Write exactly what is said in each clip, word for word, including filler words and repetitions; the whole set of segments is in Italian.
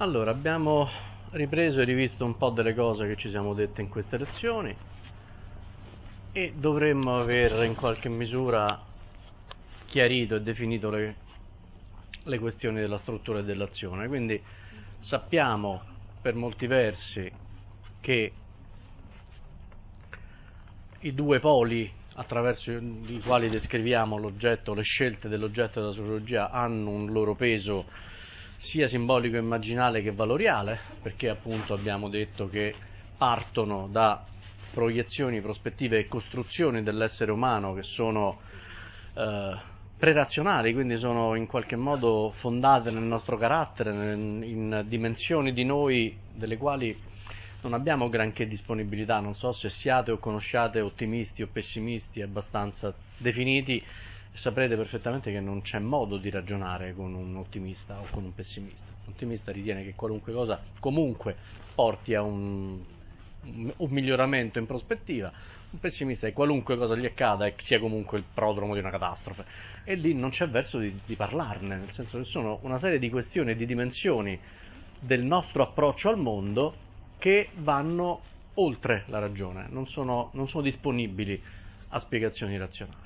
Allora, abbiamo ripreso e rivisto un po' delle cose che ci siamo dette in queste lezioni e dovremmo aver in qualche misura chiarito e definito le, le questioni della struttura e dell'azione. Quindi sappiamo per molti versi che i due poli attraverso i quali descriviamo l'oggetto, le scelte dell'oggetto della sociologia hanno un loro peso sia simbolico e immaginale che valoriale, perché appunto abbiamo detto che partono da proiezioni, prospettive e costruzioni dell'essere umano che sono eh, prerazionali, quindi sono in qualche modo fondate nel nostro carattere, in, in dimensioni di noi delle quali non abbiamo granché disponibilità. Non so se siate o conosciate ottimisti o pessimisti abbastanza definiti, saprete perfettamente che non c'è modo di ragionare con un ottimista o con un pessimista. L'ottimista ritiene che qualunque cosa comunque porti a un, un miglioramento in prospettiva, un pessimista è qualunque cosa gli accada e sia comunque il prodromo di una catastrofe, e lì non c'è verso di, di parlarne, nel senso che sono una serie di questioni e di dimensioni del nostro approccio al mondo che vanno oltre la ragione, non sono, non sono disponibili a spiegazioni razionali.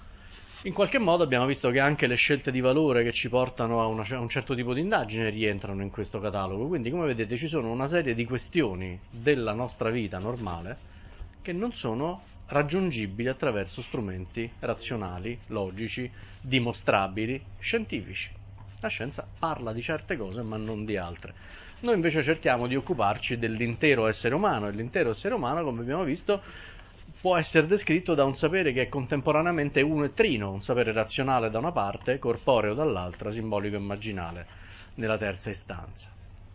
In qualche modo abbiamo visto che anche le scelte di valore che ci portano a, una, a un certo tipo di indagine rientrano in questo catalogo, quindi come vedete ci sono una serie di questioni della nostra vita normale che non sono raggiungibili attraverso strumenti razionali, logici, dimostrabili, scientifici. La scienza parla di certe cose ma non di altre. Noi invece cerchiamo di occuparci dell'intero essere umano, e l'intero essere umano, come abbiamo visto, può essere descritto da un sapere che è contemporaneamente uno e trino, un sapere razionale da una parte, corporeo dall'altra, simbolico e immaginale nella terza istanza.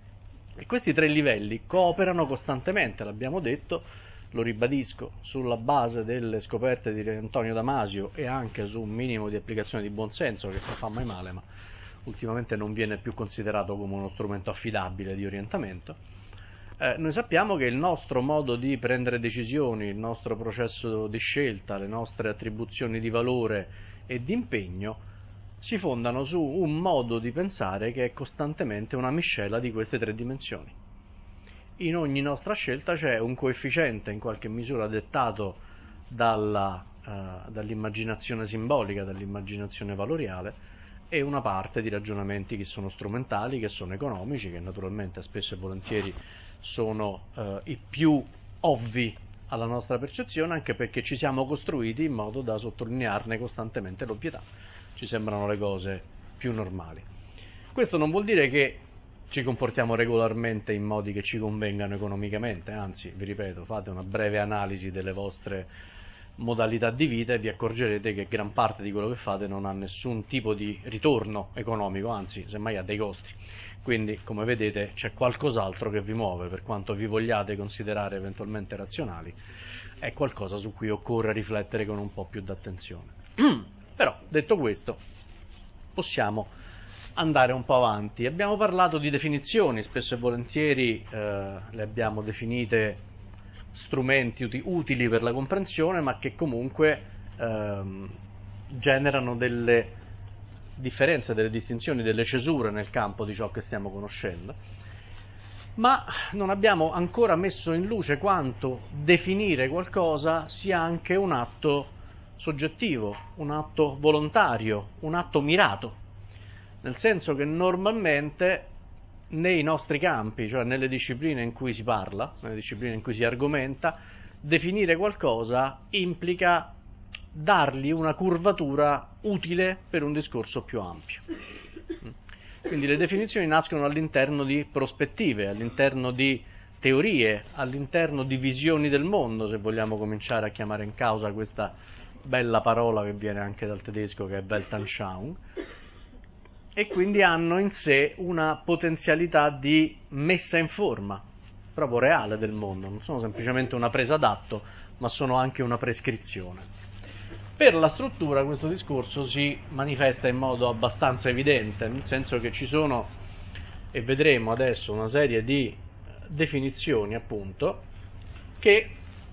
E questi tre livelli cooperano costantemente, l'abbiamo detto, lo ribadisco, sulla base delle scoperte di Antonio Damasio e anche su un minimo di applicazione di buonsenso, che non fa mai male, ma ultimamente non viene più considerato come uno strumento affidabile di orientamento. Eh, noi sappiamo che il nostro modo di prendere decisioni, il nostro processo di scelta, le nostre attribuzioni di valore e di impegno si fondano su un modo di pensare che è costantemente una miscela di queste tre dimensioni. In ogni nostra scelta c'è un coefficiente in qualche misura dettato dalla, uh, dall'immaginazione simbolica, dall'immaginazione valoriale, e una parte di ragionamenti che sono strumentali, che sono economici, che naturalmente spesso e volentieri sono eh, i più ovvi alla nostra percezione, anche perché ci siamo costruiti in modo da sottolinearne costantemente l'ovvietà. Ci sembrano le cose più normali. Questo non vuol dire che ci comportiamo regolarmente in modi che ci convengano economicamente, anzi, vi ripeto, fate una breve analisi delle vostre modalità di vita e vi accorgerete che gran parte di quello che fate non ha nessun tipo di ritorno economico, anzi semmai ha dei costi. Quindi, come vedete, c'è qualcos'altro che vi muove, per quanto vi vogliate considerare eventualmente razionali, è qualcosa su cui occorre riflettere con un po' più d'attenzione. Però, detto questo, possiamo andare un po' avanti. Abbiamo parlato di definizioni, spesso e volentieri eh, le abbiamo definite strumenti utili per la comprensione, ma che comunque ehm, generano delle differenze, delle distinzioni, delle cesure nel campo di ciò che stiamo conoscendo. Ma non abbiamo ancora messo in luce quanto definire qualcosa sia anche un atto soggettivo, un atto volontario, un atto mirato, nel senso che normalmente nei nostri campi, cioè nelle discipline in cui si parla, nelle discipline in cui si argomenta, definire qualcosa implica dargli una curvatura utile per un discorso più ampio. Quindi le definizioni nascono all'interno di prospettive, all'interno di teorie, all'interno di visioni del mondo, se vogliamo cominciare a chiamare in causa questa bella parola che viene anche dal tedesco, che è Weltanschauung, e quindi hanno in sé una potenzialità di messa in forma proprio reale del mondo, non sono semplicemente una presa d'atto, ma sono anche una prescrizione. Per la struttura questo discorso si manifesta in modo abbastanza evidente, nel senso che ci sono, e vedremo adesso, una serie di definizioni appunto che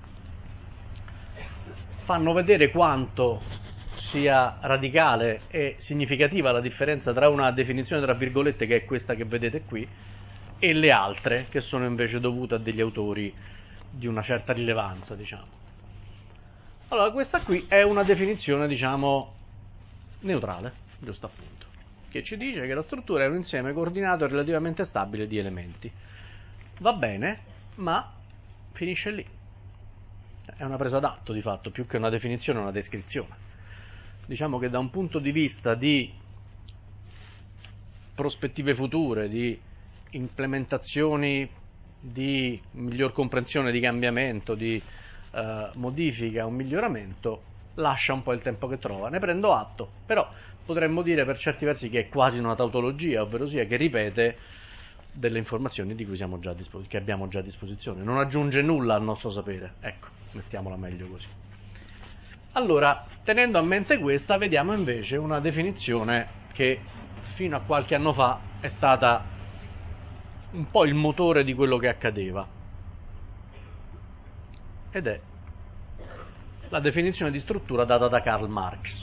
fanno vedere quanto sia radicale e significativa la differenza tra una definizione tra virgolette, che è questa che vedete qui, e le altre che sono invece dovute a degli autori di una certa rilevanza, diciamo. Allora, questa qui è una definizione, diciamo, neutrale, giusto appunto, che ci dice che la struttura è un insieme coordinato e relativamente stabile di elementi. Va bene, ma finisce lì. È una presa d'atto, di fatto, più che una definizione, è una descrizione. Diciamo che da un punto di vista di prospettive future, di implementazioni di miglior comprensione, di cambiamento, di eh, modifica, un miglioramento, lascia un po' il tempo che trova. Ne prendo atto, però potremmo dire per certi versi che è quasi una tautologia, ovvero sia che ripete delle informazioni di cui siamo già a dispo- che abbiamo già a disposizione, non aggiunge nulla al nostro sapere, ecco, mettiamola meglio così. Allora, tenendo a mente questa, vediamo invece una definizione che fino a qualche anno fa è stata un po' il motore di quello che accadeva, ed è la definizione di struttura data da Karl Marx.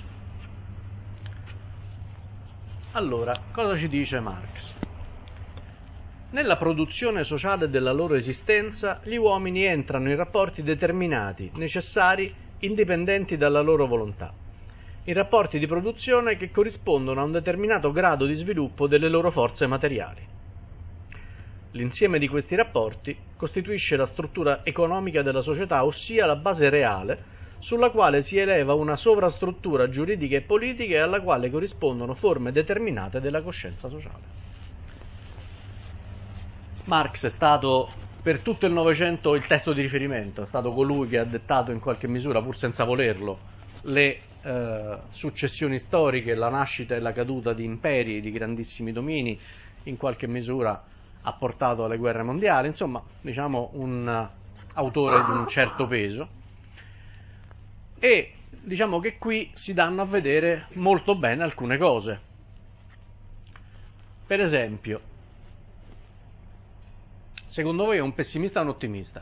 Allora, cosa ci dice Marx? Nella produzione sociale della loro esistenza, gli uomini entrano in rapporti determinati, necessari, indipendenti dalla loro volontà, in rapporti di produzione che corrispondono a un determinato grado di sviluppo delle loro forze materiali. L'insieme di questi rapporti costituisce la struttura economica della società, ossia la base reale sulla quale si eleva una sovrastruttura giuridica e politica e alla quale corrispondono forme determinate della coscienza sociale. Marx è stato per tutto il Novecento il testo di riferimento, è stato colui che ha dettato in qualche misura, pur senza volerlo, le eh, successioni storiche, la nascita e la caduta di imperi, di grandissimi domini, in qualche misura ha portato alle guerre mondiali, insomma, diciamo un uh, autore di un certo peso. E diciamo che qui si danno a vedere molto bene alcune cose. Per esempio, secondo voi è un pessimista o un ottimista?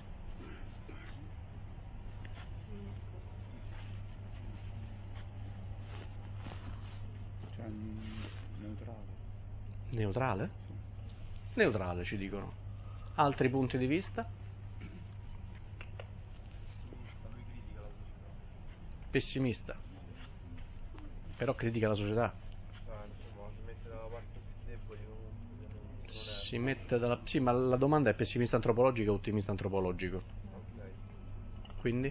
Cioè, neutrale. Neutrale? Neutrale, ci dicono. Altri punti di vista? Pessimista. Però critica la società. Ah, insomma, si mette dalla parte più debole comunque. Non è... Si mette dalla... Sì, ma la domanda è pessimista antropologico o ottimista antropologico? Ok. Quindi?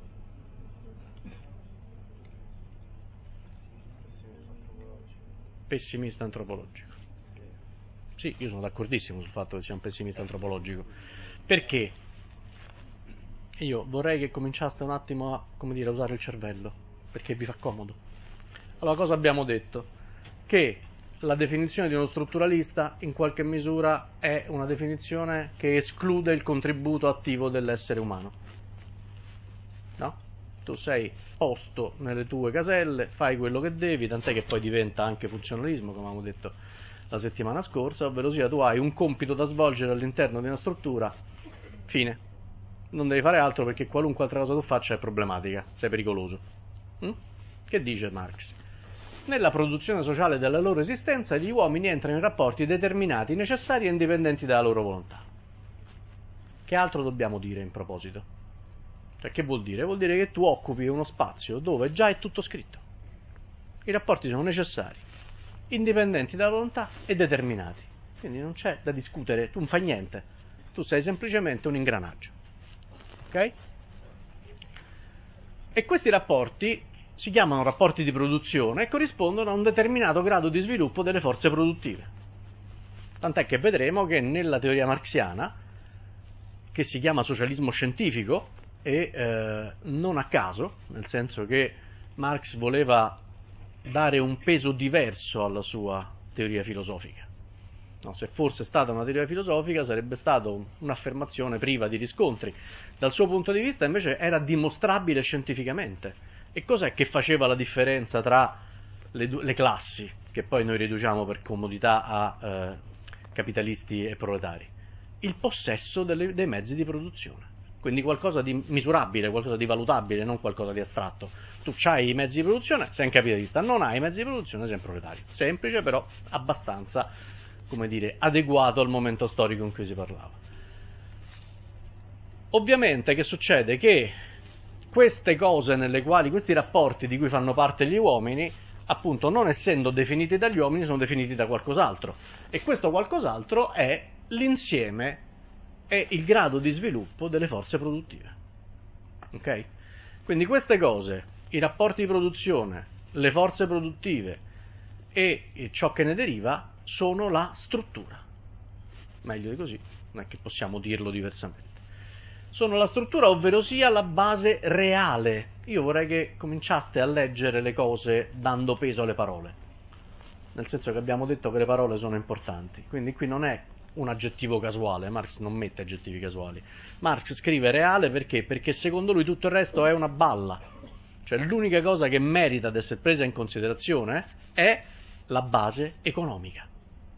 Pessimista antropologico. Sì, io sono d'accordissimo sul fatto che sia un pessimista antropologico. Perché? Io vorrei che cominciaste un attimo a, come dire, a usare il cervello, perché vi fa comodo. Allora, cosa abbiamo detto? Che la definizione di uno strutturalista in qualche misura è una definizione che esclude il contributo attivo dell'essere umano. No? Tu sei posto nelle tue caselle, fai quello che devi, tant'è che poi diventa anche funzionalismo, come avevamo detto la settimana scorsa, ovvero sia tu hai un compito da svolgere all'interno di una struttura, fine. Non devi fare altro perché qualunque altra cosa tu faccia è problematica, sei pericoloso. Mm? Che dice Marx? Nella produzione sociale della loro esistenza gli uomini entrano in rapporti determinati, necessari e indipendenti dalla loro volontà. Che altro dobbiamo dire in proposito? Cioè, che vuol dire? Vuol dire che tu occupi uno spazio dove già è tutto scritto. I rapporti sono necessari, indipendenti dalla volontà e determinati. Quindi non c'è da discutere, tu non fai niente. Tu sei semplicemente un ingranaggio. Ok? E questi rapporti si chiamano rapporti di produzione e corrispondono a un determinato grado di sviluppo delle forze produttive. Tant'è che vedremo che nella teoria marxiana, che si chiama socialismo scientifico, e eh, non a caso, nel senso che Marx voleva dare un peso diverso alla sua teoria filosofica. No, se fosse stata una teoria filosofica sarebbe stata un'affermazione priva di riscontri. Dal suo punto di vista invece era dimostrabile scientificamente. E cos'è che faceva la differenza tra le, le classi, che poi noi riduciamo per comodità a eh, capitalisti e proletari? Il possesso delle, dei mezzi di produzione. Quindi qualcosa di misurabile, qualcosa di valutabile, non qualcosa di astratto. Tu hai i mezzi di produzione, sei un capitalista, non hai i mezzi di produzione, sei un proletario. Semplice, però abbastanza come dire, adeguato al momento storico in cui si parlava. Ovviamente che succede? Che queste cose nelle quali, questi rapporti di cui fanno parte gli uomini, appunto non essendo definiti dagli uomini, sono definiti da qualcos'altro, e questo qualcos'altro è l'insieme, è il grado di sviluppo delle forze produttive. Ok? Quindi queste cose, i rapporti di produzione, le forze produttive e ciò che ne deriva, sono la struttura. Meglio di così, non è che possiamo dirlo diversamente. Sono la struttura, ovvero sia la base reale. Io vorrei che cominciaste a leggere le cose dando peso alle parole, nel senso che abbiamo detto che le parole sono importanti, quindi qui non è un aggettivo casuale, Marx non mette aggettivi casuali. Marx scrive reale perché? Perché secondo lui tutto il resto è una balla, cioè l'unica cosa che merita di essere presa in considerazione è la base economica.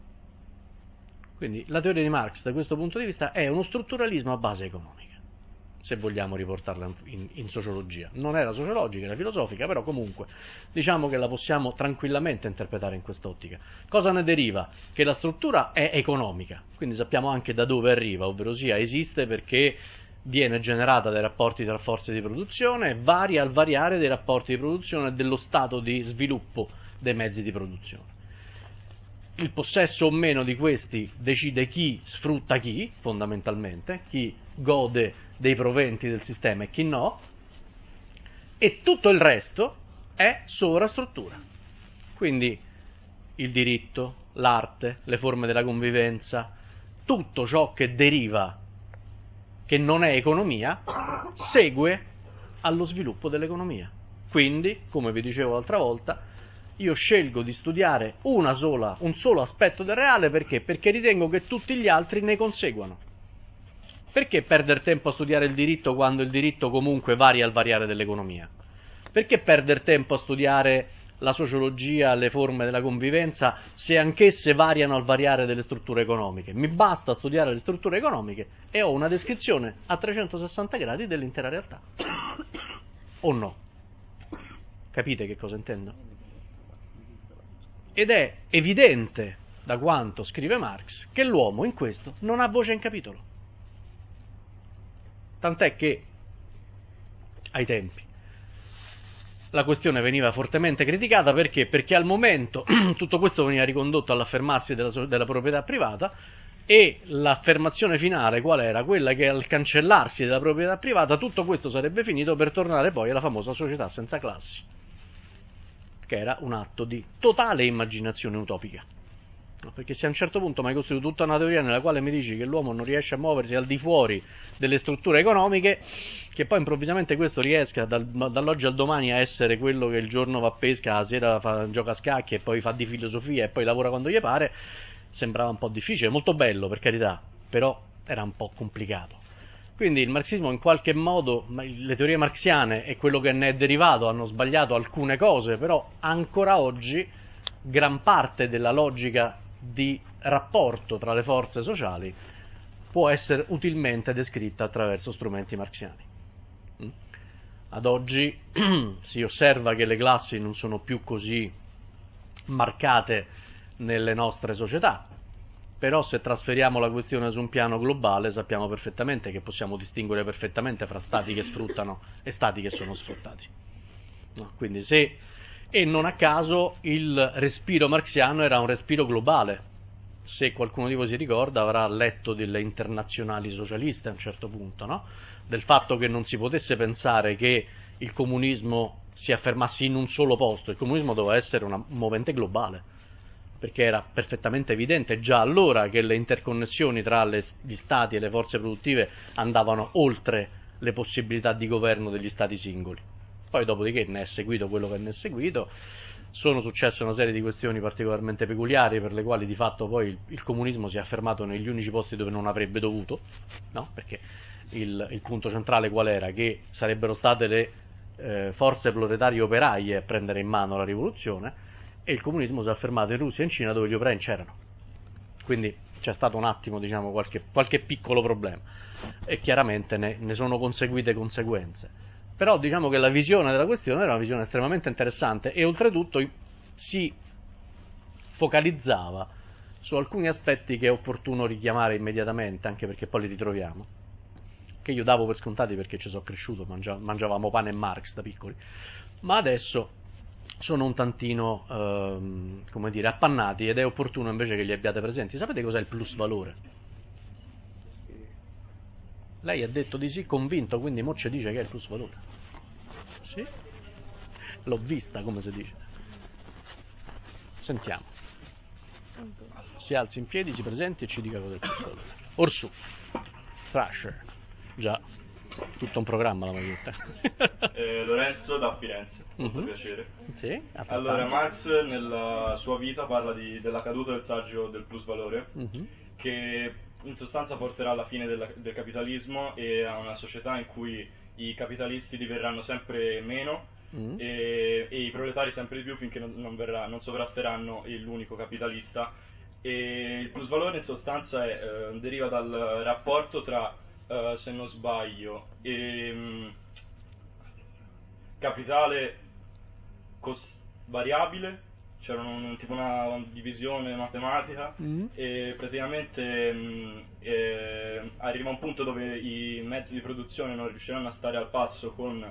Quindi la teoria di Marx da questo punto di vista è uno strutturalismo a base economica, se vogliamo riportarla in, in sociologia. Non era sociologica, era filosofica, però comunque diciamo che la possiamo tranquillamente interpretare in quest'ottica. Cosa ne deriva? Che la struttura è economica, quindi sappiamo anche da dove arriva, ovvero sia esiste perché viene generata dai rapporti tra forze di produzione e varia al variare dei rapporti di produzione e dello stato di sviluppo dei mezzi di produzione. Il possesso o meno di questi decide chi sfrutta chi, fondamentalmente, chi gode dei proventi del sistema e chi no, e tutto il resto è sovrastruttura. Quindi il diritto, l'arte, le forme della convivenza, tutto ciò che deriva, che non è economia, segue allo sviluppo dell'economia. Quindi, come vi dicevo l'altra volta, io scelgo di studiare una sola, un solo aspetto del reale perché? Perché ritengo che tutti gli altri ne conseguano. Perché perdere tempo a studiare il diritto quando il diritto comunque varia al variare dell'economia? Perché perdere tempo a studiare la sociologia, le forme della convivenza, se anch'esse variano al variare delle strutture economiche? Mi basta studiare le strutture economiche e ho una descrizione a trecentosessanta gradi dell'intera realtà. O no? Capite che cosa intendo? Ed è evidente, da quanto scrive Marx, che l'uomo in questo non ha voce in capitolo. Tant'è che, ai tempi, la questione veniva fortemente criticata perché? Perché al momento tutto questo veniva ricondotto all'affermarsi della, della proprietà privata, e l'affermazione finale qual era? Quella che al cancellarsi della proprietà privata tutto questo sarebbe finito per tornare poi alla famosa società senza classi, che era un atto di totale immaginazione utopica. No, perché se a un certo punto mi hai costruito tutta una teoria nella quale mi dici che l'uomo non riesce a muoversi al di fuori delle strutture economiche, che poi improvvisamente questo riesca dal, dall'oggi al domani a essere quello che il giorno va a pesca, la sera fa, gioca a scacchi e poi fa di filosofia e poi lavora quando gli pare, sembrava un po' difficile, molto bello per carità, però era un po' complicato. Quindi il marxismo in qualche modo, le teorie marxiane e quello che ne è derivato hanno sbagliato alcune cose, però ancora oggi gran parte della logica di rapporto tra le forze sociali può essere utilmente descritta attraverso strumenti marxiani. Ad oggi si osserva che le classi non sono più così marcate nelle nostre società, però se trasferiamo la questione su un piano globale sappiamo perfettamente che possiamo distinguere perfettamente fra stati che sfruttano e stati che sono sfruttati. No? Quindi se, e non a caso il respiro marxiano era un respiro globale. Se qualcuno di voi si ricorda avrà letto delle internazionali socialiste a un certo punto, no? Del fatto che non si potesse pensare che il comunismo si affermasse in un solo posto. Il comunismo doveva essere una, un movente globale, perché era perfettamente evidente già allora che le interconnessioni tra le, gli stati e le forze produttive andavano oltre le possibilità di governo degli stati singoli. Poi dopodiché ne è seguito quello che ne è seguito, sono successe una serie di questioni particolarmente peculiari per le quali di fatto poi il, il comunismo si è affermato negli unici posti dove non avrebbe dovuto, no? Perché il, il punto centrale qual era? Che sarebbero state le eh, forze proletarie operaie a prendere in mano la rivoluzione, e il comunismo si è affermato in Russia e in Cina dove gli operai c'erano. Quindi c'è stato un attimo, diciamo, qualche, qualche piccolo problema, e chiaramente ne, ne sono conseguite conseguenze. Però diciamo che la visione della questione era una visione estremamente interessante e oltretutto si focalizzava su alcuni aspetti che è opportuno richiamare immediatamente, anche perché poi li ritroviamo, che io davo per scontati perché ci sono cresciuto, mangia, mangiavamo pane e Marx da piccoli, ma adesso sono un tantino, ehm, come dire, appannati, ed è opportuno invece che li abbiate presenti. Sapete cos'è il plus valore? Lei ha detto di sì, convinto, quindi mo ci dice che è il plus valore. Sì? L'ho vista, come si dice. Sentiamo. Si alzi in piedi, si presenti e ci dica cos'è il plus valore. Orsù, Thrasher, già, tutto un programma la maglietta. eh, Lorenzo da Firenze, molto Mhm. piacere. Sì, Allora, Marx nella sua vita parla di- della caduta del saggio del plus valore, Mhm. che in sostanza porterà alla fine della- del capitalismo e a una società in cui i capitalisti diverranno sempre meno Mm. e, e i proletari sempre di più, finché non, non, verrà, non sovrasteranno l'unico capitalista. E il plusvalore in sostanza è, eh, deriva dal rapporto tra, eh, se non sbaglio, ehm, capitale cos- variabile, c'era un, tipo una, una divisione matematica Mm. e praticamente mh, eh, arriva un punto dove i mezzi di produzione non riusciranno a stare al passo con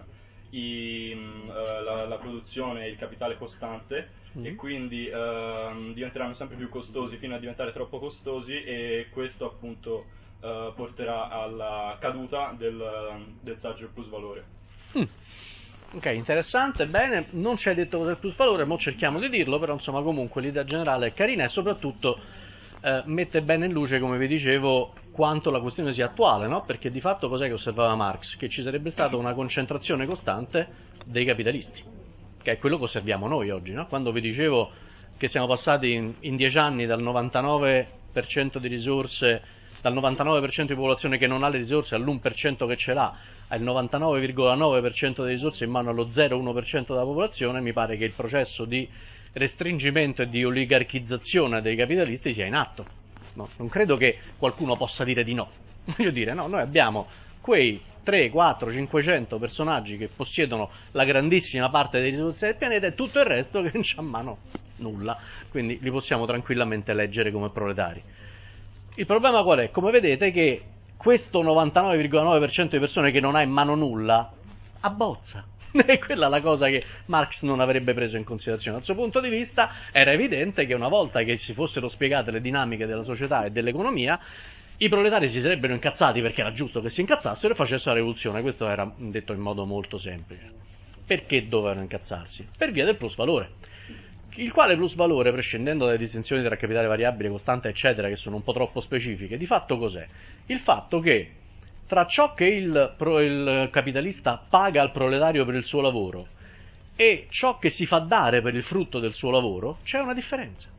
i, mh, eh, la, la produzione e il capitale costante Mm. e quindi ehm, diventeranno sempre più costosi fino a diventare troppo costosi, e questo appunto eh, porterà alla caduta del, del saggio del plusvalore. Mm. Ok, interessante, bene, non ci hai detto cos'è il plus valore, ma cerchiamo di dirlo, però insomma comunque l'idea generale è carina e soprattutto eh, mette bene in luce, come vi dicevo, quanto la questione sia attuale, no? Perché di fatto cos'è che osservava Marx? Che ci sarebbe stata una concentrazione costante dei capitalisti, che è quello che osserviamo noi oggi, no? Quando vi dicevo che siamo passati in, in dieci anni dal novantanove per cento di risorse, dal novantanove per cento di popolazione che non ha le risorse all'uno per cento che ce l'ha, al novantanove virgola nove per cento delle risorse in mano allo zero virgola uno per cento della popolazione, mi pare che il processo di restringimento e di oligarchizzazione dei capitalisti sia in atto. No, non credo che qualcuno possa dire di no. Voglio dire, no, noi abbiamo quei tre, quattro, cinquecento personaggi che possiedono la grandissima parte delle risorse del pianeta e tutto il resto che non c'ha a mano nulla, quindi li possiamo tranquillamente leggere come proletari. Il problema qual è? Come vedete che questo novantanove virgola nove per cento di persone che non ha in mano nulla abbozza. E quella è la cosa che Marx non avrebbe preso in considerazione. Dal suo punto di vista era evidente che una volta che si fossero spiegate le dinamiche della società e dell'economia, i proletari si sarebbero incazzati, perché era giusto che si incazzassero, e facessero la rivoluzione. Questo era detto in modo molto semplice. Perché dovevano incazzarsi? Per via del plusvalore. Il quale plusvalore, prescindendo dalle distinzioni tra capitale variabile, costante, eccetera, che sono un po' troppo specifiche, di fatto cos'è? Il fatto che tra ciò che il, pro, il capitalista paga al proletario per il suo lavoro e ciò che si fa dare per il frutto del suo lavoro, c'è una differenza.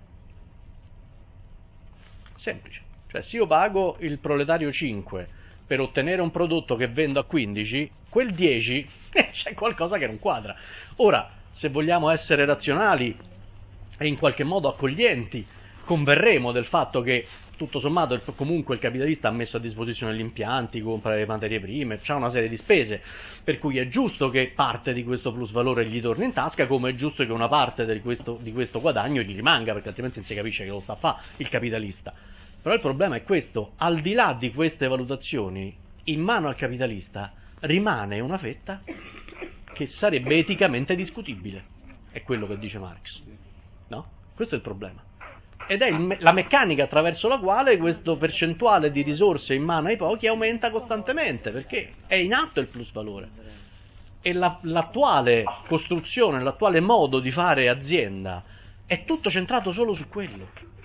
Semplice. Cioè, se io pago il proletario cinque per ottenere un prodotto che vendo a quindici, quel dieci eh, c'è qualcosa che non quadra. Ora, se vogliamo essere razionali e in qualche modo accoglienti, converremo del fatto che tutto sommato il, comunque il capitalista ha messo a disposizione gli impianti, compra le materie prime, c'ha una serie di spese, per cui è giusto che parte di questo plusvalore gli torni in tasca, come è giusto che una parte di questo, di questo guadagno gli rimanga, perché altrimenti non si capisce che lo sta a fare il capitalista. Però il problema è questo: al di là di queste valutazioni, in mano al capitalista rimane una fetta che sarebbe eticamente discutibile. È quello che dice Marx, no? Questo è il problema. Ed è il, la meccanica attraverso la quale questo percentuale di risorse in mano ai pochi aumenta costantemente, perché è in atto il plusvalore. E la, l'attuale costruzione, l'attuale modo di fare azienda è tutto centrato solo su quello.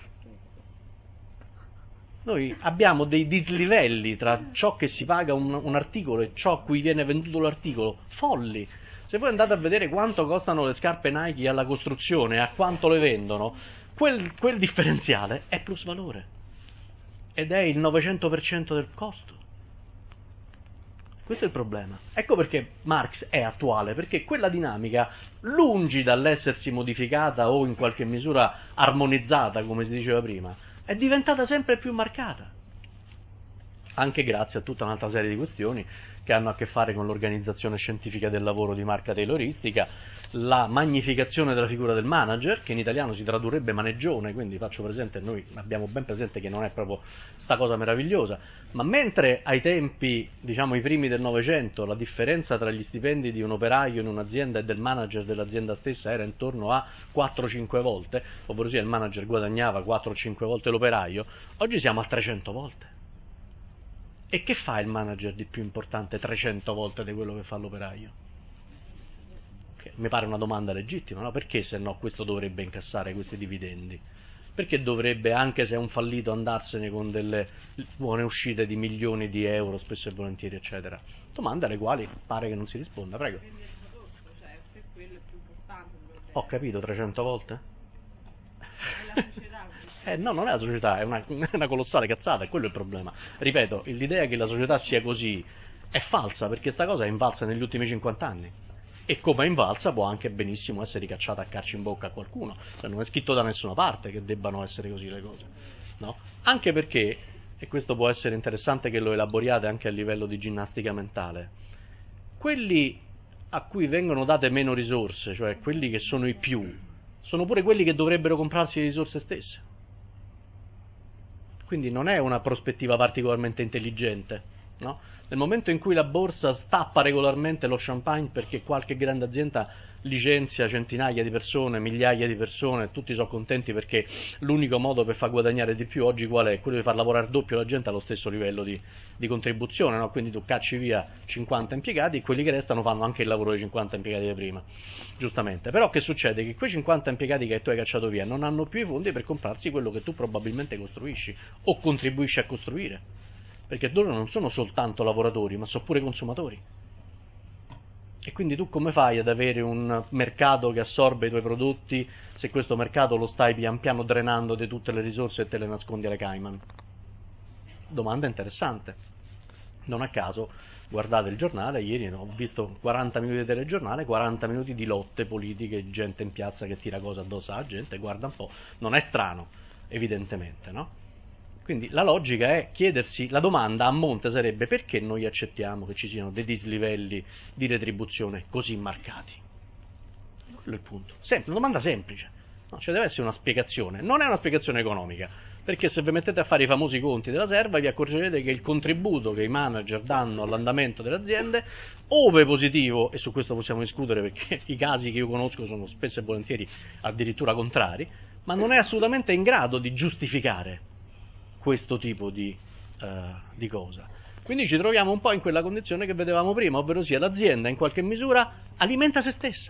Noi abbiamo dei dislivelli tra ciò che si paga un, un articolo e ciò a cui viene venduto l'articolo, folli. Se voi andate a vedere quanto costano le scarpe Nike alla costruzione e a quanto le vendono, quel, quel differenziale è plusvalore. Ed è il novecento per cento del costo. Questo è il problema. Ecco perché Marx è attuale, perché quella dinamica, lungi dall'essersi modificata o in qualche misura armonizzata, come si diceva prima, è diventata sempre più marcata. anche grazie a tutta un'altra serie di questioni che hanno a che fare con l'organizzazione scientifica del lavoro di marca tayloristica, la magnificazione della figura del manager, che in italiano si tradurrebbe maneggione, quindi faccio presente, noi abbiamo ben presente che non è proprio sta cosa meravigliosa, ma mentre ai tempi, diciamo i primi del Novecento, la differenza tra gli stipendi di un operaio in un'azienda e del manager dell'azienda stessa era intorno a quattro cinque volte, ovvero sia il manager guadagnava quattro cinque volte l'operaio, oggi siamo a trecento volte. E che fa il manager di più importante trecento volte di quello che fa l'operaio? Che mi pare una domanda legittima, no? Perché se no questo dovrebbe incassare questi dividendi? Perché dovrebbe, anche se è un fallito, andarsene con delle buone uscite di milioni di euro, spesso e volentieri, eccetera? Domande alle quali pare che non si risponda, prego. Ho capito, trecento volte? Eh, no, non è la società, è una, una colossale cazzata, è quello il problema. Ripeto, l'idea che la società sia così è falsa, perché sta cosa è invalsa negli ultimi cinquanta anni. E come è invalsa può anche benissimo essere ricacciata a calci in bocca a qualcuno. Cioè, non è scritto da nessuna parte che debbano essere così le cose. No? Anche perché, e questo può essere interessante che lo elaboriate anche a livello di ginnastica mentale, quelli a cui vengono date meno risorse, cioè quelli che sono i più, sono pure quelli che dovrebbero comprarsi le risorse stesse. Quindi non è una prospettiva particolarmente intelligente, no? Nel momento in cui la borsa stappa regolarmente lo champagne perché qualche grande azienda licenzia centinaia di persone, migliaia di persone, tutti sono contenti perché l'unico modo per far guadagnare di più oggi qual è? Quello di far lavorare doppio la gente allo stesso livello di, di contribuzione, no? Quindi tu cacci via cinquanta impiegati e quelli che restano fanno anche il lavoro dei cinquanta impiegati di prima, giustamente. Però che succede? Che quei cinquanta impiegati che tu hai cacciato via non hanno più i fondi per comprarsi quello che tu probabilmente costruisci o contribuisci a costruire, perché loro non sono soltanto lavoratori, ma sono pure consumatori. E quindi tu come fai ad avere un mercato che assorbe i tuoi prodotti se questo mercato lo stai pian piano drenando di tutte le risorse e te le nascondi alle Cayman? Domanda interessante. Non a caso, guardate il giornale, ieri ho visto quaranta minuti di telegiornale, quaranta minuti di lotte politiche, gente in piazza che tira cose addosso alla gente, guarda un po', non è strano, evidentemente, no? Quindi la logica è chiedersi, la domanda a monte sarebbe: perché noi accettiamo che ci siano dei dislivelli di retribuzione così marcati? Quello è il punto. Sempre, una domanda semplice. No, ci deve essere una spiegazione. Non è una spiegazione economica, perché se vi mettete a fare i famosi conti della serva vi accorgerete che il contributo che i manager danno all'andamento delle aziende, ove positivo, e su questo possiamo discutere perché i casi che io conosco sono spesso e volentieri addirittura contrari, ma non è assolutamente in grado di giustificare questo tipo di, uh, di cosa. Quindi ci troviamo un po' in quella condizione che vedevamo prima, ovvero sia l'azienda in qualche misura alimenta se stessa,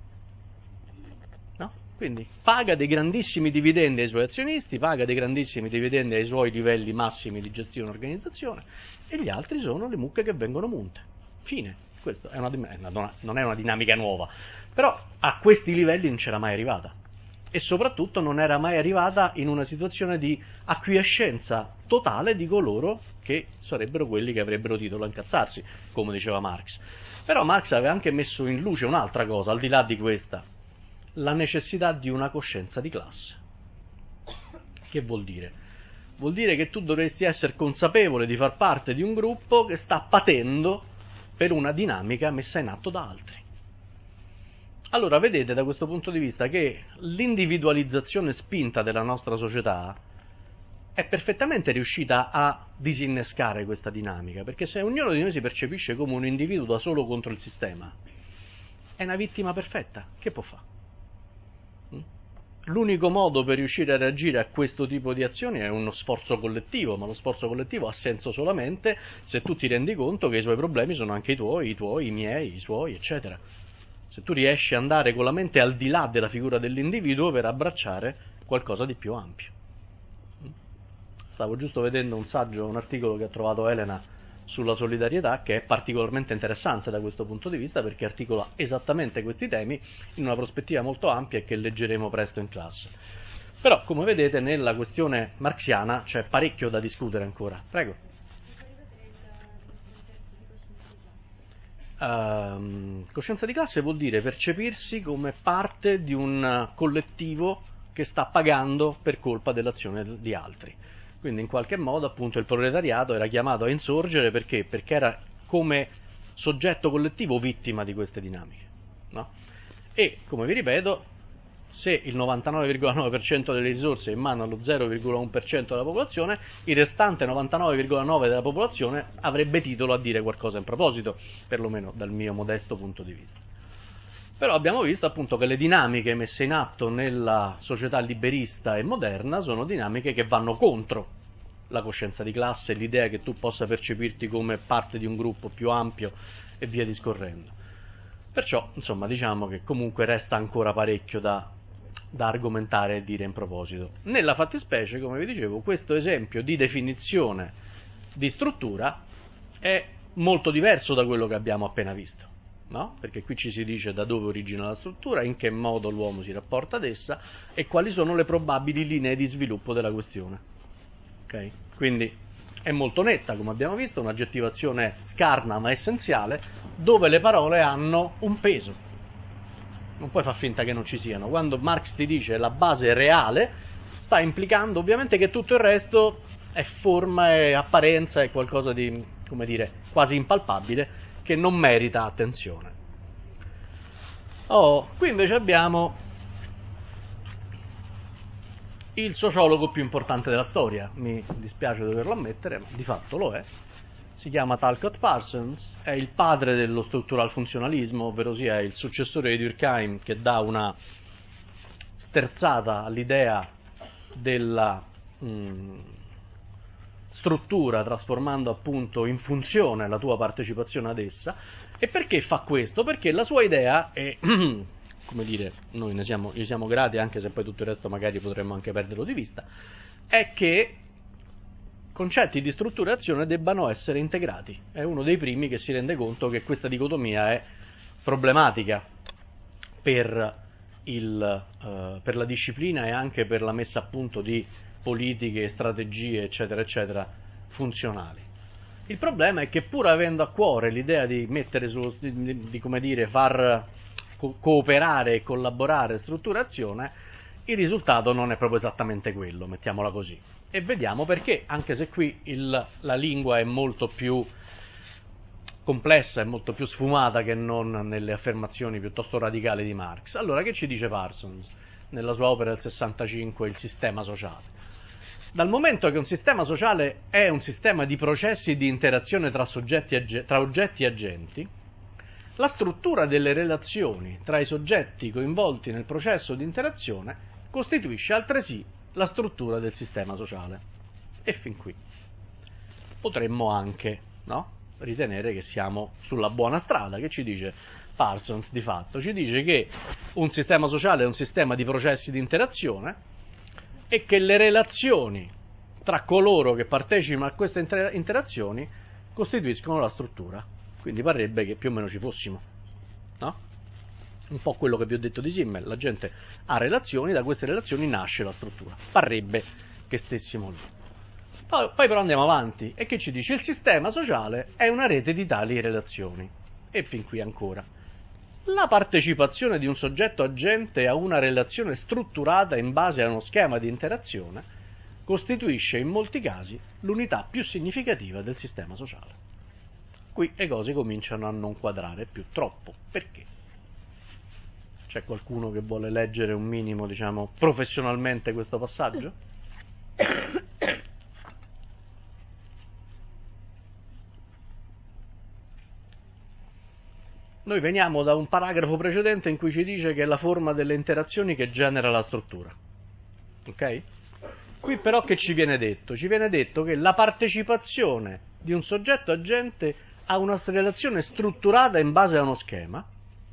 no? Quindi paga dei grandissimi dividendi ai suoi azionisti, paga dei grandissimi dividendi ai suoi livelli massimi di gestione e organizzazione, e gli altri sono le mucche che vengono munte. Fine. Questa è una, è una, non è una dinamica nuova, però a questi livelli non c'era mai arrivata. E soprattutto non era mai arrivata in una situazione di acquiescenza totale di coloro che sarebbero quelli che avrebbero titolo a incazzarsi, come diceva Marx. Però Marx aveva anche messo in luce un'altra cosa, al di là di questa, la necessità di una coscienza di classe. Che vuol dire? Vuol dire che tu dovresti essere consapevole di far parte di un gruppo che sta patendo per una dinamica messa in atto da altri. Allora vedete da questo punto di vista che l'individualizzazione spinta della nostra società è perfettamente riuscita a disinnescare questa dinamica, perché se ognuno di noi si percepisce come un individuo da solo contro il sistema, è una vittima perfetta, che può fare? L'unico modo per riuscire a reagire a questo tipo di azioni è uno sforzo collettivo, ma lo sforzo collettivo ha senso solamente se tu ti rendi conto che i suoi problemi sono anche i tuoi, i tuoi, i miei, i suoi, eccetera. Se tu riesci ad andare con la mente al di là della figura dell'individuo per abbracciare qualcosa di più ampio. Stavo giusto vedendo un saggio, un articolo che ha trovato Elena sulla solidarietà, che è particolarmente interessante da questo punto di vista perché articola esattamente questi temi in una prospettiva molto ampia e che leggeremo presto in classe. Però, come vedete, nella questione marxiana c'è parecchio da discutere ancora. Prego. Uh, coscienza di classe vuol dire percepirsi come parte di un collettivo che sta pagando per colpa dell'azione di altri. Quindi in qualche modo appunto il proletariato era chiamato a insorgere perché? Perché era come soggetto collettivo vittima di queste dinamiche, no? E, come vi ripeto, se il novantanove virgola nove per cento delle risorse è in mano allo zero virgola uno per cento della popolazione, il restante novantanove virgola nove per cento della popolazione avrebbe titolo a dire qualcosa in proposito, perlomeno dal mio modesto punto di vista. Però abbiamo visto appunto che le dinamiche messe in atto nella società liberista e moderna sono dinamiche che vanno contro la coscienza di classe, l'idea che tu possa percepirti come parte di un gruppo più ampio e via discorrendo. Perciò, insomma, diciamo che comunque resta ancora parecchio da, da argomentare e dire in proposito. Nella fattispecie, come vi dicevo, questo esempio di definizione di struttura è molto diverso da quello che abbiamo appena visto, no? Perché qui ci si dice da dove origina la struttura, in che modo l'uomo si rapporta ad essa e quali sono le probabili linee di sviluppo della questione. Okay? Quindi è molto netta, come abbiamo visto, un'aggettivazione scarna ma essenziale, dove le parole hanno un peso. Non puoi far finta che non ci siano. Quando Marx ti dice la base reale, sta implicando ovviamente che tutto il resto è forma, è apparenza, è qualcosa di, come dire, quasi impalpabile, che non merita attenzione. Oh, qui invece abbiamo il sociologo più importante della storia, mi dispiace doverlo ammettere, ma di fatto lo è. Si chiama Talcott Parsons, è il padre dello struttural funzionalismo, ovvero sia il successore di Durkheim, che dà una sterzata all'idea della mh, struttura, trasformando appunto in funzione la tua partecipazione ad essa. E perché fa questo? Perché la sua idea è, come dire, noi ne siamo, gli siamo grati, anche se poi tutto il resto magari potremmo anche perderlo di vista, è che concetti di struttura e azione debbano essere integrati. È uno dei primi che si rende conto che questa dicotomia è problematica per, il, uh, per la disciplina e anche per la messa a punto di politiche, strategie, eccetera, eccetera, funzionali. Il problema è che pur avendo a cuore l'idea di mettere sullo, di, di come dire, far co- cooperare e collaborare struttura e azione, il risultato non è proprio esattamente quello, mettiamola così. E vediamo perché, anche se qui il, la lingua è molto più complessa, è molto più sfumata che non nelle affermazioni piuttosto radicali di Marx. Allora, che ci dice Parsons nella sua opera del sessantacinque, Il sistema sociale? Dal momento che un sistema sociale è un sistema di processi di interazione tra, soggetti e, tra oggetti e agenti, la struttura delle relazioni tra i soggetti coinvolti nel processo di interazione costituisce altresì la struttura del sistema sociale. E fin qui potremmo anche, no, ritenere che siamo sulla buona strada. Che ci dice Parsons di fatto? Ci dice che un sistema sociale è un sistema di processi di interazione e che le relazioni tra coloro che partecipano a queste inter- interazioni costituiscono la struttura. Quindi parrebbe che più o meno ci fossimo, no? Un po' quello che vi ho detto di Simmel, la gente ha relazioni, da queste relazioni nasce la struttura. Parrebbe che stessimo lì. Poi, poi però andiamo avanti, e che ci dice? Il sistema sociale è una rete di tali relazioni. E fin qui ancora. La partecipazione di un soggetto agente a una relazione strutturata in base a uno schema di interazione costituisce in molti casi l'unità più significativa del sistema sociale. Qui le cose cominciano a non quadrare più troppo. Perché? C'è qualcuno che vuole leggere un minimo, diciamo, professionalmente questo passaggio? Noi veniamo da un paragrafo precedente in cui ci dice che è la forma delle interazioni che genera la struttura. Ok? Qui però che ci viene detto? Ci viene detto che la partecipazione di un soggetto agente a una relazione strutturata in base a uno schema,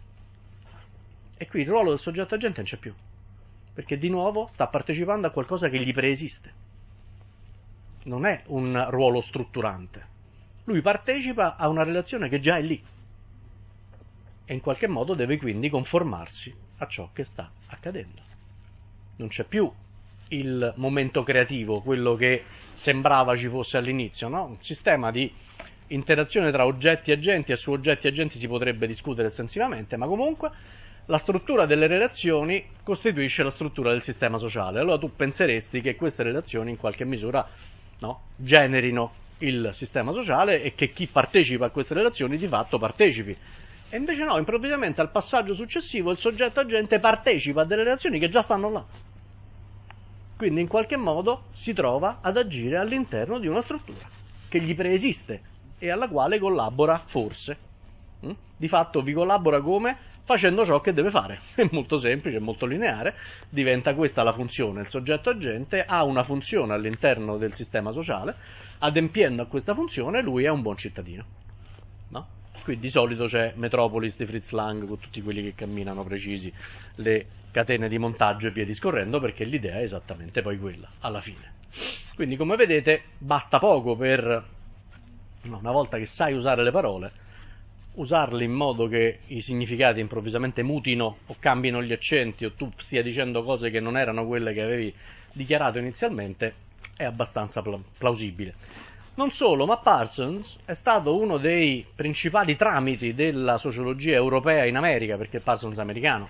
e qui il ruolo del soggetto agente non c'è più, perché di nuovo sta partecipando a qualcosa che gli preesiste. Non è un ruolo strutturante. Lui partecipa a una relazione che già è lì e in qualche modo deve quindi conformarsi a ciò che sta accadendo. Non c'è più il momento creativo, quello che sembrava ci fosse all'inizio, no? Un sistema di interazione tra oggetti e agenti, e su oggetti e agenti si potrebbe discutere estensivamente, ma comunque la struttura delle relazioni costituisce la struttura del sistema sociale. Allora tu penseresti che queste relazioni in qualche misura, no, generino il sistema sociale e che chi partecipa a queste relazioni di fatto partecipi. E invece no, improvvisamente al passaggio successivo il soggetto agente partecipa a delle relazioni che già stanno là. Quindi in qualche modo si trova ad agire all'interno di una struttura che gli preesiste e alla quale collabora forse. Di fatto vi collabora come? Facendo ciò che deve fare. È molto semplice, è molto lineare, diventa questa la funzione. Il soggetto agente ha una funzione all'interno del sistema sociale, adempiendo a questa funzione lui è un buon cittadino. No? Qui di solito c'è Metropolis di Fritz Lang con tutti quelli che camminano precisi, le catene di montaggio e via discorrendo, perché l'idea è esattamente poi quella, alla fine. Quindi come vedete basta poco per, una volta che sai usare le parole, usarle in modo che i significati improvvisamente mutino o cambino gli accenti o tu stia dicendo cose che non erano quelle che avevi dichiarato inizialmente, è abbastanza plausibile. Non solo, ma Parsons è stato uno dei principali tramiti della sociologia europea in America, perché Parsons è americano,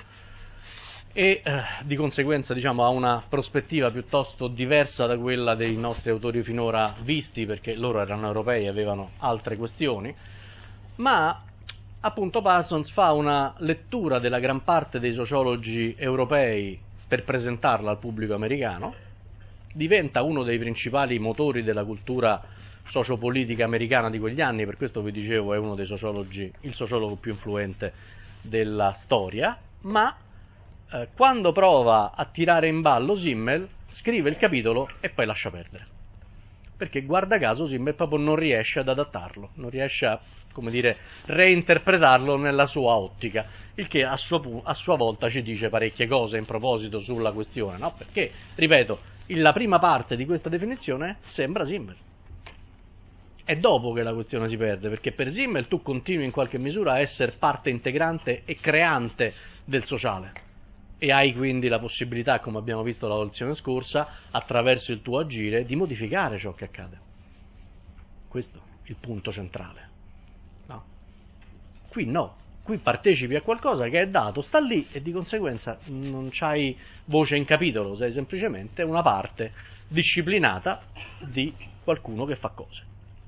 e eh, di conseguenza diciamo, ha una prospettiva piuttosto diversa da quella dei nostri autori finora visti, perché loro erano europei e avevano altre questioni, ma appunto Parsons fa una lettura della gran parte dei sociologi europei per presentarla al pubblico americano, diventa uno dei principali motori della cultura sociopolitica americana di quegli anni, per questo vi dicevo è uno dei sociologi, il sociologo più influente della storia, ma eh, quando prova a tirare in ballo Simmel scrive il capitolo e poi lascia perdere, perché guarda caso Simmel proprio non riesce ad adattarlo, non riesce a, come dire, reinterpretarlo nella sua ottica, il che a sua, a sua volta ci dice parecchie cose in proposito sulla questione, no? Perché, ripeto, la prima parte di questa definizione sembra Simmel. È dopo che la questione si perde, perché per Simmel tu continui in qualche misura a essere parte integrante e creante del sociale e hai quindi la possibilità, come abbiamo visto la lezione scorsa, attraverso il tuo agire di modificare ciò che accade. Questo è il punto centrale. No? Qui no, qui partecipi a qualcosa che è dato, sta lì e di conseguenza non c'hai voce in capitolo, sei semplicemente una parte disciplinata di qualcuno che fa cose.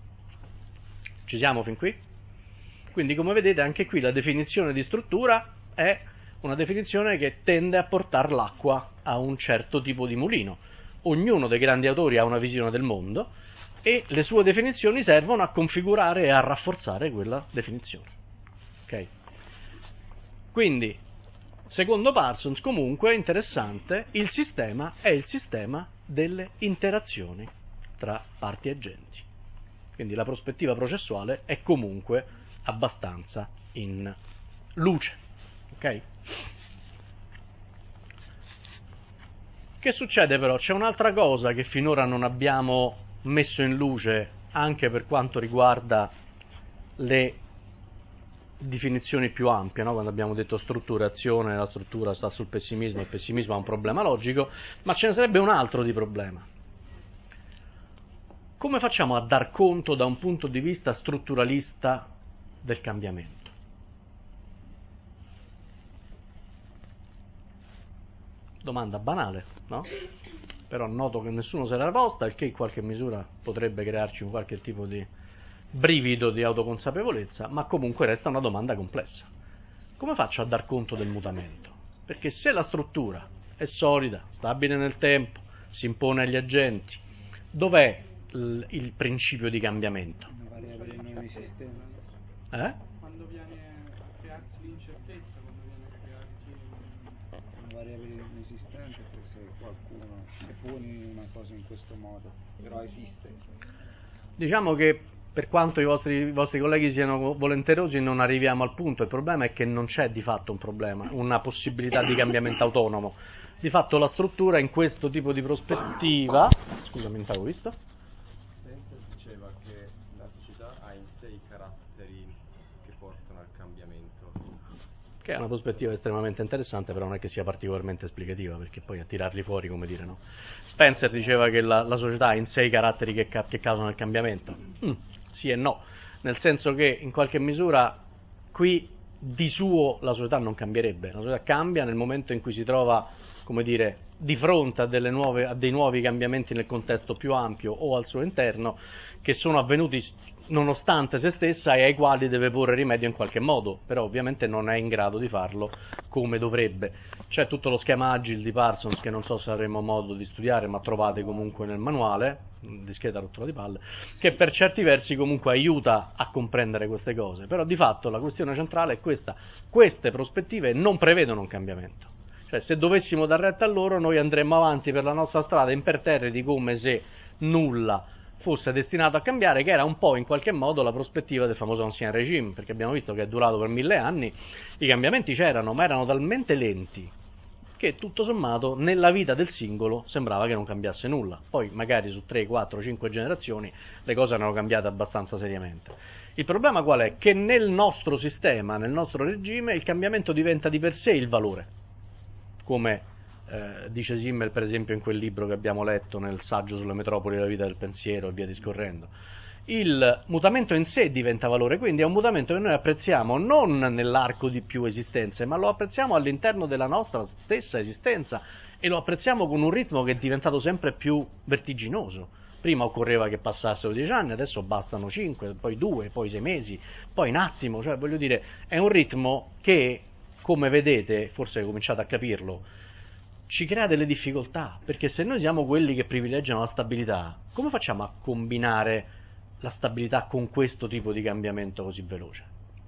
Ci siamo fin qui? Quindi come vedete anche qui la definizione di struttura è una definizione che tende a portare l'acqua a un certo tipo di mulino. Ognuno dei grandi autori ha una visione del mondo e le sue definizioni servono a configurare e a rafforzare quella definizione. Ok? Quindi, secondo Parsons, comunque, interessante, il sistema è il sistema delle interazioni tra parti agenti. Quindi la prospettiva processuale è comunque abbastanza in luce. Ok? Che succede però? C'è un'altra cosa che finora non abbiamo messo in luce anche per quanto riguarda le definizioni più ampie, no? Quando abbiamo detto strutturazione, la struttura sta sul pessimismo, il pessimismo ha un problema logico, ma ce ne sarebbe un altro di problema. Come facciamo a dar conto da un punto di vista strutturalista del cambiamento? Domanda banale, no? Però noto che nessuno se l'era posta, il che in qualche misura potrebbe crearci un qualche tipo di brivido di autoconsapevolezza, ma comunque resta una domanda complessa. Come faccio a dar conto del mutamento? Perché se la struttura è solida, stabile nel tempo, si impone agli agenti, dov'è il, il principio di cambiamento? Una variabile non esistente. Eh? Quando viene a crearsi l'incertezza, quando viene a crearsi Una variabile non esistente, perché qualcuno pone una cosa in questo modo, però esiste. Diciamo che per quanto i vostri, i vostri colleghi siano volenterosi non arriviamo al punto, il problema è che non c'è di fatto un problema, una possibilità di cambiamento autonomo. Di fatto la struttura in questo tipo di prospettiva, scusami, non avevo visto? Spencer diceva che la società ha in sé i caratteri che portano al cambiamento. Che è una prospettiva estremamente interessante, però non è che sia particolarmente esplicativa, perché poi a tirarli fuori, come dire, no? Spencer diceva che la, la società ha in sé i caratteri che, ca- che causano il cambiamento. Mm, sì e no, nel senso che in qualche misura qui di suo la società non cambierebbe, la società cambia nel momento in cui si trova, come dire, di fronte a, delle nuove, a dei nuovi cambiamenti nel contesto più ampio o al suo interno, che sono avvenuti nonostante se stessa e ai quali deve porre rimedio in qualche modo, però ovviamente non è in grado di farlo come dovrebbe. C'è tutto lo schema Agile di Parsons che non so se avremo modo di studiare, ma trovate comunque nel manuale, discreta rottura di palle, che per certi versi comunque aiuta a comprendere queste cose, però di fatto la questione centrale è questa: queste prospettive non prevedono un cambiamento. Cioè, se dovessimo dar retta a loro, noi andremmo avanti per la nostra strada imperterriti come se nulla fosse destinato a cambiare, che era un po' in qualche modo la prospettiva del famoso ancien regime, perché abbiamo visto che è durato per mille anni, i cambiamenti c'erano, ma erano talmente lenti che tutto sommato nella vita del singolo sembrava che non cambiasse nulla. Poi magari su tre, quattro, cinque generazioni le cose erano cambiate abbastanza seriamente. Il problema qual è? Che nel nostro sistema, nel nostro regime, il cambiamento diventa di per sé il valore, come eh, dice Simmel per esempio in quel libro che abbiamo letto nel saggio sulle metropoli della vita del pensiero e via discorrendo. Il mutamento in sé diventa valore, quindi è un mutamento che noi apprezziamo non nell'arco di più esistenze, ma lo apprezziamo all'interno della nostra stessa esistenza, e lo apprezziamo con un ritmo che è diventato sempre più vertiginoso. Prima occorreva che passassero dieci anni, adesso bastano cinque, poi due, poi sei mesi, poi un attimo, cioè voglio dire, è un ritmo che, come vedete, forse cominciate a capirlo, ci crea delle difficoltà, perché se noi siamo quelli che privilegiano la stabilità, come facciamo a combinare la stabilità con questo tipo di cambiamento così veloce?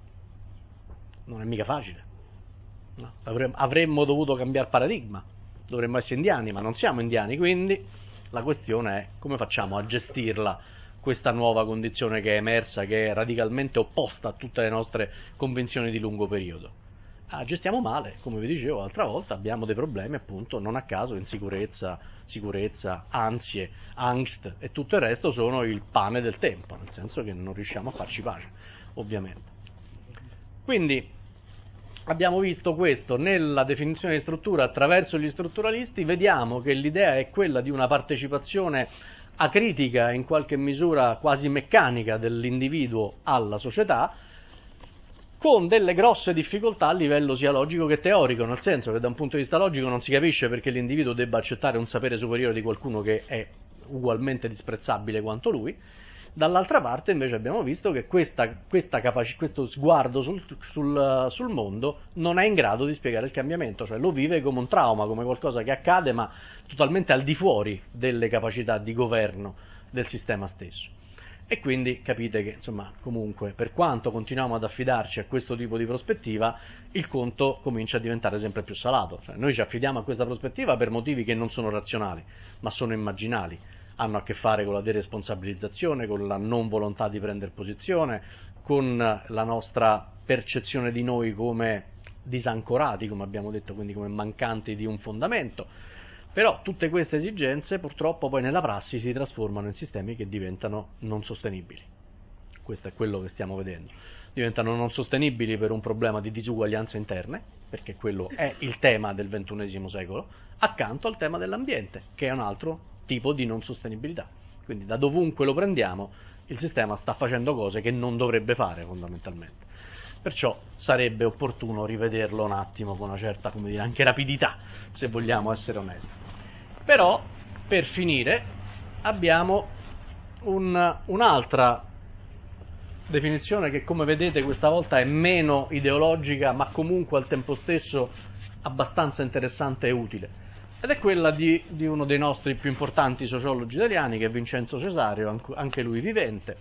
Non è mica facile. No? Avremmo, avremmo dovuto cambiare paradigma, dovremmo essere indiani, ma non siamo indiani, quindi la questione è come facciamo a gestirla, questa nuova condizione che è emersa, che è radicalmente opposta a tutte le nostre convinzioni di lungo periodo. Ah, gestiamo male, come vi dicevo l'altra volta, abbiamo dei problemi appunto, non a caso insicurezza, sicurezza, ansie, angst e tutto il resto sono il pane del tempo, nel senso che non riusciamo a farci pace, ovviamente. Quindi abbiamo visto questo nella definizione di struttura attraverso gli strutturalisti, vediamo che l'idea è quella di una partecipazione acritica, in qualche misura quasi meccanica, dell'individuo alla società, con delle grosse difficoltà a livello sia logico che teorico, nel senso che da un punto di vista logico non si capisce perché l'individuo debba accettare un sapere superiore di qualcuno che è ugualmente disprezzabile quanto lui. Dall'altra parte invece abbiamo visto che questa, questa capaci- questo sguardo sul, sul, sul mondo non è in grado di spiegare il cambiamento, cioè lo vive come un trauma, come qualcosa che accade ma totalmente al di fuori delle capacità di governo del sistema stesso. E quindi capite che, insomma, comunque, per quanto continuiamo ad affidarci a questo tipo di prospettiva, il conto comincia a diventare sempre più salato. Cioè, noi ci affidiamo a questa prospettiva per motivi che non sono razionali, ma sono immaginali. Hanno a che fare con la deresponsabilizzazione, con la non volontà di prendere posizione, con la nostra percezione di noi come disancorati, come abbiamo detto, quindi come mancanti di un fondamento. Però tutte queste esigenze purtroppo poi nella prassi si trasformano in sistemi che diventano non sostenibili. Questo è quello che stiamo vedendo. Diventano non sostenibili per un problema di disuguaglianze interne, perché quello è il tema del ventunesimo secolo, accanto al tema dell'ambiente, che è un altro tipo di non sostenibilità. Quindi da dovunque lo prendiamo, il sistema sta facendo cose che non dovrebbe fare fondamentalmente. Perciò sarebbe opportuno rivederlo un attimo con una certa, come dire, anche rapidità, se vogliamo essere onesti. Però, per finire, abbiamo un, un'altra definizione che, come vedete, questa volta è meno ideologica, ma comunque al tempo stesso abbastanza interessante e utile. Ed è quella di, di uno dei nostri più importanti sociologi italiani, che è Vincenzo Cesario, anche lui vivente.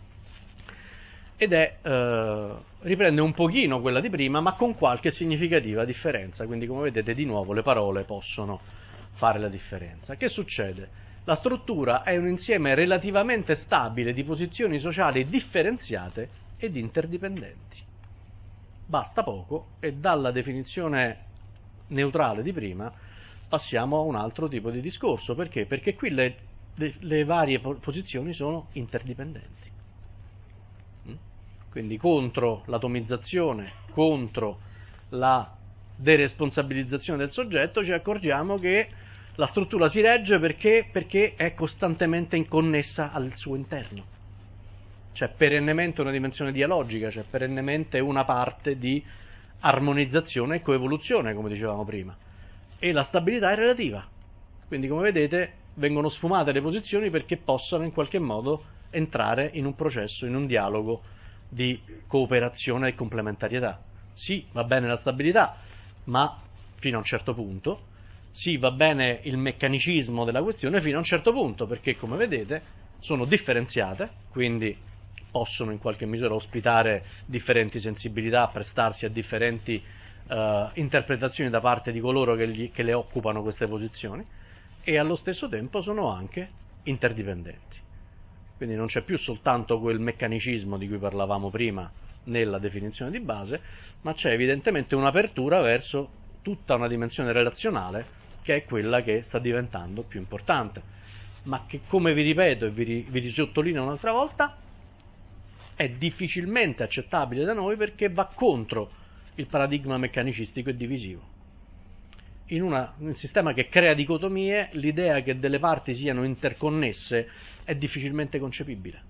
Ed è, eh, riprende un pochino quella di prima, ma con qualche significativa differenza. Quindi, come vedete, di nuovo le parole possono fare la differenza. Che succede? La struttura è un insieme relativamente stabile di posizioni sociali differenziate ed interdipendenti. Basta poco e dalla definizione neutrale di prima passiamo a un altro tipo di discorso. Perché? Perché qui le, le, le varie posizioni sono interdipendenti. Quindi contro l'atomizzazione, contro la deresponsabilizzazione del soggetto, ci accorgiamo che la struttura si regge perché, perché è costantemente inconnessa al suo interno. c'è perennemente una dimensione dialogica, c'è perennemente una parte di armonizzazione e coevoluzione, come dicevamo prima, e la stabilità è relativa. Quindi, come vedete, vengono sfumate le posizioni perché possano in qualche modo entrare in un processo, in un dialogo di cooperazione e complementarietà. Sì, va bene la stabilità, ma fino a un certo punto. Sì, va bene il meccanicismo della questione fino a un certo punto, perché, come vedete, sono differenziate, quindi possono in qualche misura ospitare differenti sensibilità, prestarsi a differenti uh, interpretazioni da parte di coloro che, gli, che le occupano queste posizioni, e allo stesso tempo sono anche interdipendenti. Quindi non c'è più soltanto quel meccanicismo di cui parlavamo prima nella definizione di base, ma c'è evidentemente un'apertura verso tutta una dimensione relazionale che è quella che sta diventando più importante, ma che, come vi ripeto e vi, vi risottolineo un'altra volta, è difficilmente accettabile da noi perché va contro il paradigma meccanicistico e divisivo. In, una, in un sistema che crea dicotomie, l'idea che delle parti siano interconnesse è difficilmente concepibile.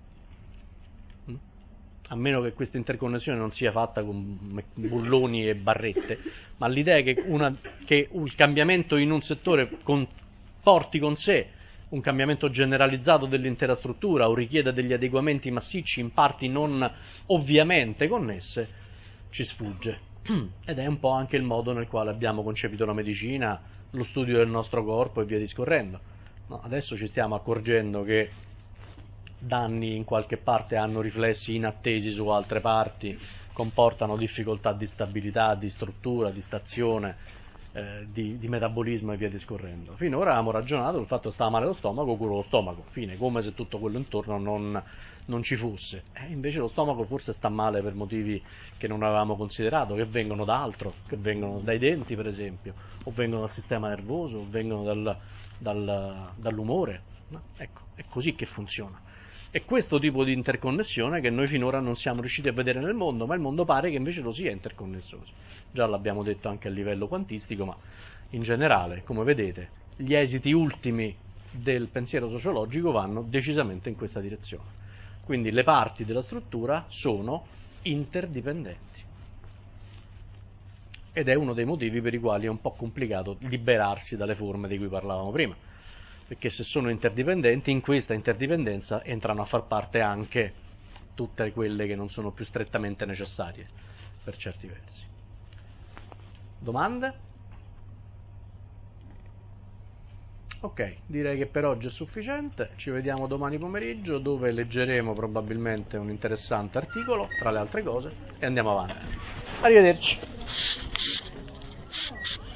A meno che questa interconnessione non sia fatta con bulloni e barrette, ma l'idea che, una, che il cambiamento in un settore con, porti con sé un cambiamento generalizzato dell'intera struttura o richieda degli adeguamenti massicci in parti non ovviamente connesse, ci sfugge. Ed è un po' anche il modo nel quale abbiamo concepito la medicina, lo studio del nostro corpo e via discorrendo. No, adesso ci stiamo accorgendo che danni in qualche parte hanno riflessi inattesi su altre parti, comportano difficoltà di stabilità, di struttura, di stazione, eh, di, di metabolismo e via discorrendo. Finora avevamo ragionato sul fatto che stava male lo stomaco, curo lo stomaco, fine, come se tutto quello intorno non, non ci fosse. E invece lo stomaco forse sta male per motivi che non avevamo considerato, che vengono da altro, che vengono dai denti per esempio, o vengono dal sistema nervoso, o vengono dal, dal, dall'umore. No? Ecco, è così che funziona. È questo tipo di interconnessione che noi finora non siamo riusciti a vedere nel mondo, ma il mondo pare che invece lo sia interconnesso. Già l'abbiamo detto anche a livello quantistico, ma in generale, come vedete, gli esiti ultimi del pensiero sociologico vanno decisamente in questa direzione. Quindi le parti della struttura sono interdipendenti. Ed è uno dei motivi per i quali è un po' complicato liberarsi dalle forme di cui parlavamo prima. Perché se sono interdipendenti, in questa interdipendenza entrano a far parte anche tutte quelle che non sono più strettamente necessarie per certi versi. Domande? Ok, direi che per oggi è sufficiente, ci vediamo domani pomeriggio dove leggeremo probabilmente un interessante articolo, tra le altre cose, e andiamo avanti. Arrivederci.